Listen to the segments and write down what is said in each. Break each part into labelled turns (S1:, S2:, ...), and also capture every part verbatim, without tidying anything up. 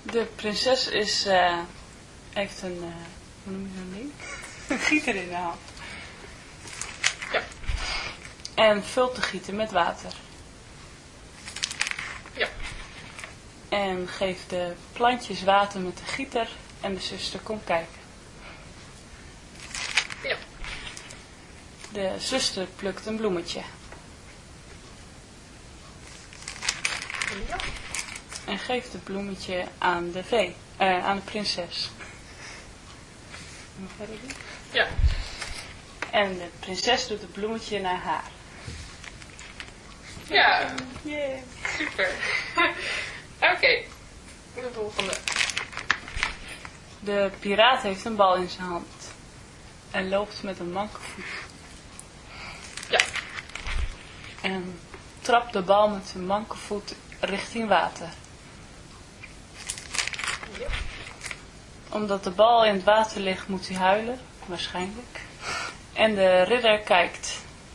S1: De prinses is, uh, heeft een, uh, hoe noem je zo'n ding? Een gieter in de hand.
S2: Ja.
S1: En vult de gieter met water.
S2: Ja.
S1: En geeft de plantjes water met de gieter en de zuster komt kijken.
S2: Ja.
S1: De zuster plukt een bloemetje.
S2: Ja.
S1: En geeft het bloemetje aan de vee, uh, aan de prinses. Nog verder doen?
S2: Ja.
S1: En de prinses doet het bloemetje naar haar.
S2: Ja.
S1: Yeah.
S2: Super. Oké. Okay. De volgende.
S1: De piraat heeft een bal in zijn hand. En loopt met een manke voet.
S2: Ja.
S1: En trapt de bal met zijn manke voet richting water.
S2: Ja.
S1: Omdat de bal in het water ligt, moet hij huilen. Waarschijnlijk. En de ridder kijkt.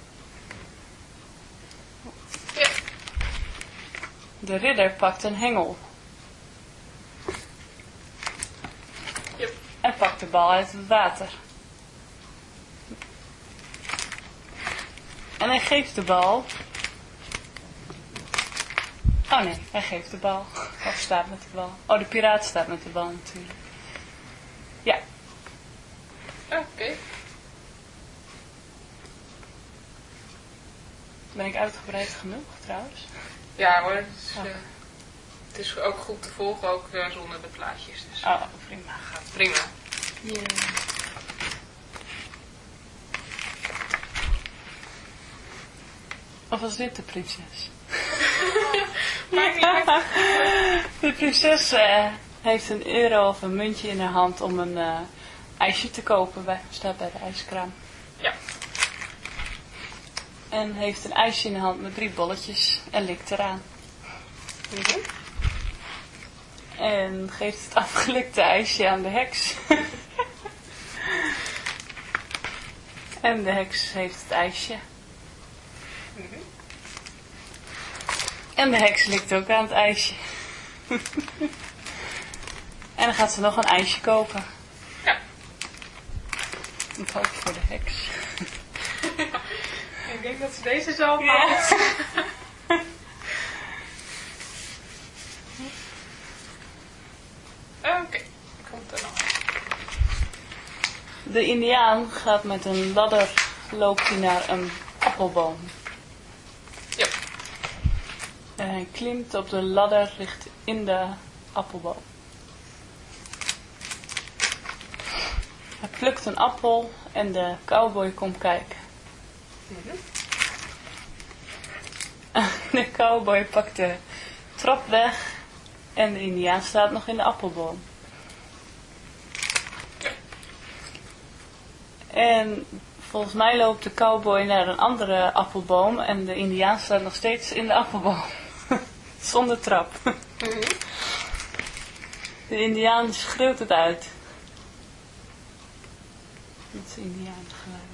S2: Ja.
S1: De ridder pakt een hengel.
S2: Yep.
S1: En pakt de bal uit het water. En hij geeft de bal. Oh nee, hij geeft de bal. Of staat met de bal. Oh, de piraat staat met de bal natuurlijk. Ja.
S2: Oké. Okay.
S1: Ben ik uitgebreid genoeg trouwens?
S2: Ja hoor, het is,
S1: oh.
S2: uh, het is ook goed te volgen, ook uh, zonder de plaatjes. Dus,
S1: oh, prima.
S2: Gaat prima.
S1: Yeah. Of was dit de prinses?
S2: Maakt niet uit.
S1: De prinses uh, heeft een euro of een muntje in haar hand om een uh, ijsje te kopen. Bij, staat bij de ijskraam.
S2: Ja.
S1: En heeft een ijsje in de hand met drie bolletjes en likt eraan.
S2: Mm-hmm.
S1: En geeft het afgelikte ijsje aan de heks. En de heks heeft het ijsje.
S2: Mm-hmm.
S1: En de heks likt ook aan het ijsje. En dan gaat ze nog een ijsje kopen.
S2: Ja.
S1: Ik hoop voor de heks.
S2: Ik denk dat ze deze zo maakt.
S1: Ja.
S2: Oké, okay. Komt er nog.
S1: De indiaan gaat met een ladder, loopt hij naar een appelboom.
S2: Ja.
S1: En hij klimt op de ladder, ligt in de appelboom. Hij plukt een appel en de cowboy komt kijken.
S2: Mm-hmm.
S1: De cowboy pakt de trap weg en de indiaan staat nog in de appelboom.
S2: Ja.
S1: En volgens mij loopt de cowboy naar een andere appelboom en de indiaan staat nog steeds in de appelboom. Zonder trap.
S2: Mm-hmm.
S1: De indiaan schreeuwt het uit. Dat is indiaan geluid.